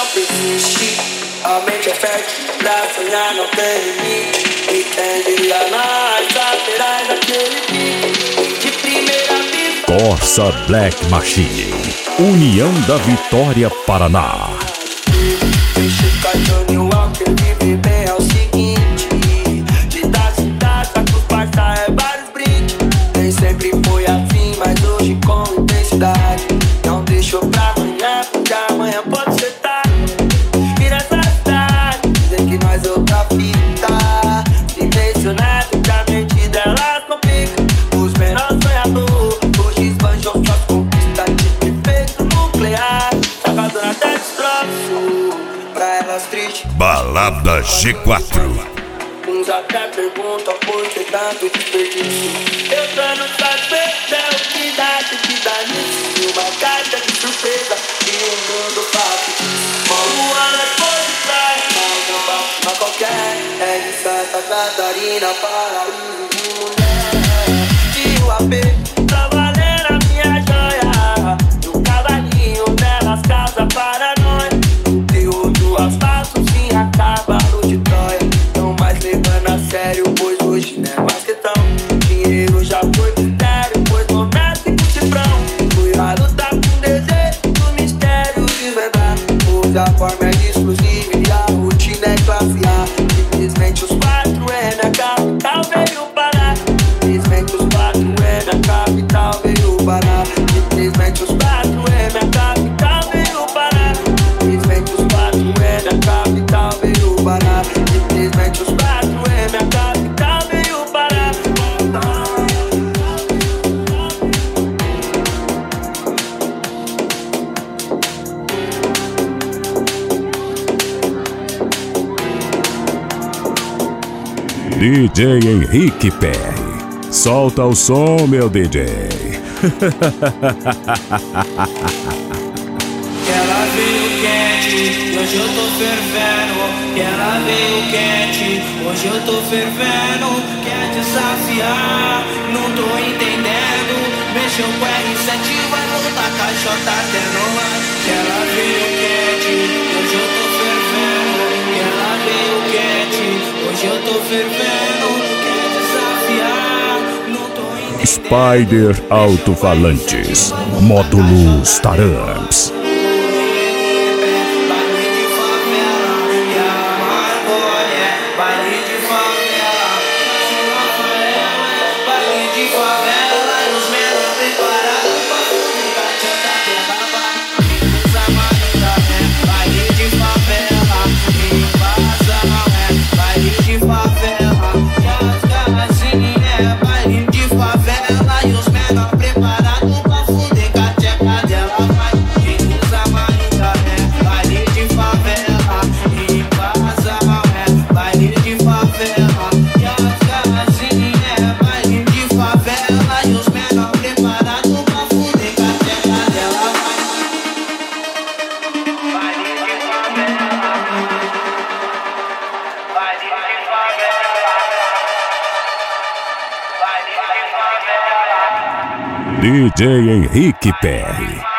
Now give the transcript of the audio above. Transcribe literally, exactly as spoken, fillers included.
persiste. A mente é fértil pra sonhar, não tem limite. E quem diria nós, laterais daquele pique. De primeira vista Corsa Black Machine, União da Vitória, Paraná. Deixa Johnny Walker viver bem é o seguinte. De da cidade pra que os parça é vários brinques. Nem sempre foi assim, mas hoje com intensidade. Não deixou pra amanhã, porque amanhã pode ser tarde. E nessa cidade, dizem que nós é outra fita. Dimensionado que a mente delas complica. Os menores sonhadores, hoje esbanjam suas conquistas de efeito nuclear. Salvador até destroço, pra elas triste. Balada G quatro. Uns até perguntam por que tanto desperdício. Eu tô no saber, é o que dá, tem que dar nisso. Uma caixa de surpresa e um mundo fácil. Uma ano é por detrás, mas não bate pra qualquer. É de Santa Catarina, paraíso de mulher. E o A P, pra valer a minha joia. E o cavalinho delas casa para nós. Conteúdo do asfalto, sim, acaba no de Troia. Não mais levando a sério, pois hoje não é mais questão. Dinheiro já foi mistério, pois não nasce com cifrão. Fui a lutar com desejo do mistério desvendado. Pois a forma é exclusiva e a rotina é classe A. Simplesmente os quatro é minha capital, veio parar. Simplesmente os quatro é minha capital, veio parar. Simplesmente os quatro é minha capital, veio parar. Simplesmente os quatro é minha capital, veio parar. Simplesmente os quatro é minha capital, veio parar. D J Henrique P R. Solta o som, meu D J. Que ela veio quente, hoje eu tô fervendo. Que ela veio quente, hoje eu tô fervendo. Quer desafiar, não tô entendendo. Mexeu com R sete, vai voltar com a J até no ar. Que ela veio quente, hoje eu tô fervendo. Que ela veio quente, hoje eu tô fervendo. Quer desafiar, não tô entendendo. Spider Alto-Falantes, módulos Taramps. D J Henrique P R.